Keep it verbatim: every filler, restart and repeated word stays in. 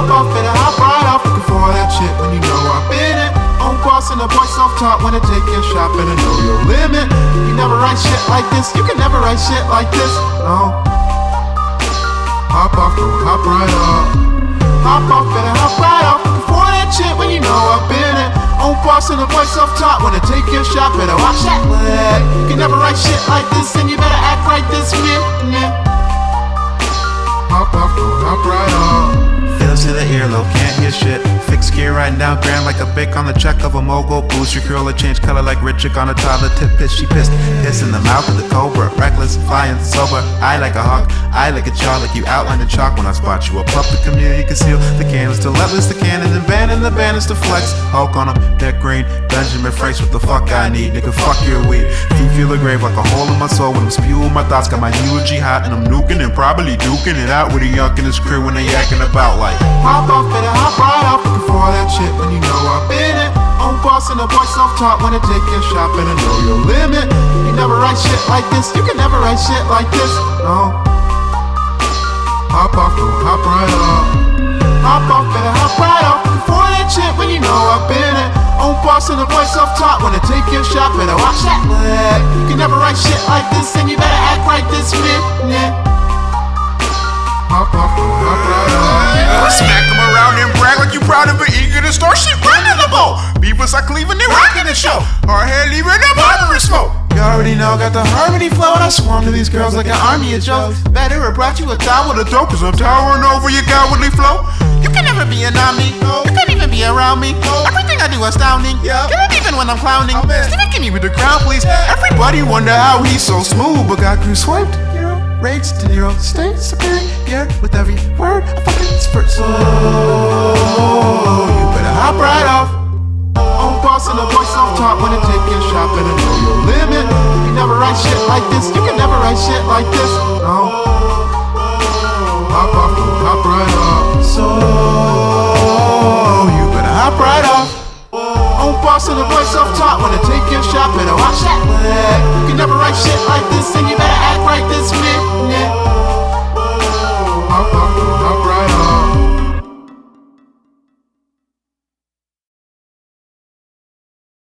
Hop off, better hop right off. Looking for that shit when you know I've been it. Own boss and a boy self-taught when I take your shot, better know your limit. You never write shit like this, you can never write shit like this, no. Hop off, go hop right off. Hop off, better hop right off. Looking for that shit when you know I've been it. Own boss and a boy self-taught when I take your shot, better watch that leg. You can never write shit like this, and you better act right this minute. Hop off, go hop right off. Feels to the earlobe, can't hear shit. Fixed gear riding down grand like a bick on the check of a mogul. Boost your curl or change color like Richard on a toddler tip. Piss, she pissed, piss in the mouth of the cobra. Reckless, flying, sober. I like a hawk, I like a jaw, like you outline the chalk when I spot you. A pup the chameleon, conceal the candles to letless the cannon and ban the banners to flex. Hulk on him, deck green, Benjamin Franks, what the fuck I need, nigga, fuck your weed. You feel the grave like a hole in my soul when I'm spewing my thoughts. Got my eulogy hot and I'm nuking and probably duking it out with a yunk in his crew when they yakking about like. Hop off, better hop right off. Looking for that shit when you know I've been it. Own boss and a boy self-taught when I take your shot, better know your limit. You never write shit like this, you can never write shit like this, no. Hop off, go hop right off. Hop off, better hop right off. Looking for that shit when you know I've been it. Own boss and a boy self-taught when I take your shot, better watch that leg. You can never write shit like this, and you better act right this minute. Hop off, go hop right off. Smack them around and brag like you proud of it, eager to start shit right in the bowl. Beavers are cleaving and rocking the show. Hard hair leaving the barber smoke. You already know, got the harmony flow, and I swarm to these girls like an army of jokes. Better have brought you a towel with a dope, Cause I'm towering over your cowardly flow. you can never be around me, you can't even be around me. Everything I do astounding, get it even when I'm clowning. Stevie, give me with the crown, please. Everybody wonder how he's so smooth, but got crew swiped. Rates to zero, stay superior with every word I fucking spurt. So you better hop right off. Own boss and a boy self-taught when I take your shot, better know your limit. You never write shit like this, you can never write shit like this, no. Hop off, go hop right off. So you better hop right off. Own boss and a boy self-taught when I take your shot, better watch that leg. You can never write shit like this, and you better act right this minute. Hop off, go